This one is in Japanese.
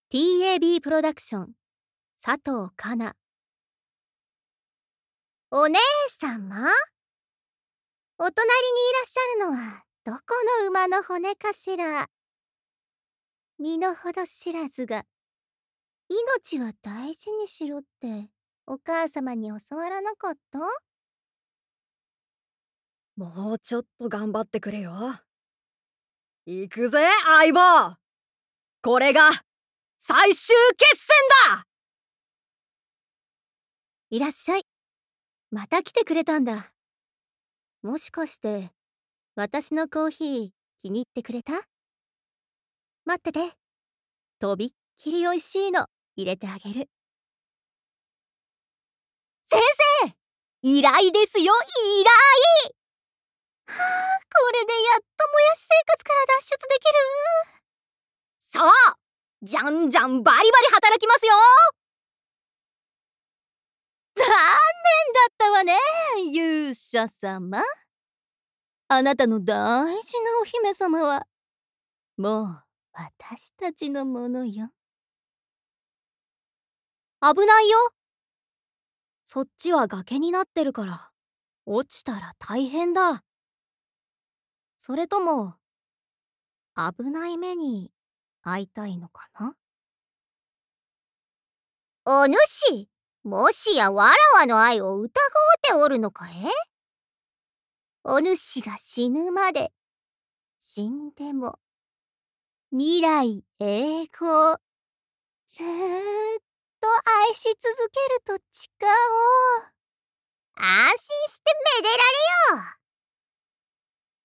TAB プロダクション佐藤かな。お姉様、お隣にいらっしゃるのはどこの馬の骨かしら。身の程知らずが、命は大事にしろってお母様に教わらなかった？ もうちょっと頑張ってくれよ。行くぜ相棒、これが最終決戦だ。 いらっしゃい。また来てくれたんだ。もしかして私のコーヒー気に入ってくれた？待ってて、とびっきり美味しいの入れてあげる。先生、依頼ですよ、依頼。はあ、これでやっともやし生活から脱出できる。 さあ、じゃんじゃんバリバリ働きますよ。 残念だったわね、勇者様。あなたの大事なお姫様はもう私たちのものよ。危ないよ。そっちは崖になってるから落ちたら大変だ。それとも危ない目に遭いたいのかな？お主、もしやわらわの愛を疑うておるのかえ？お主が死ぬまで、死んでも未来永劫、ずーっと愛し続けると誓おう。安心してめでられよ。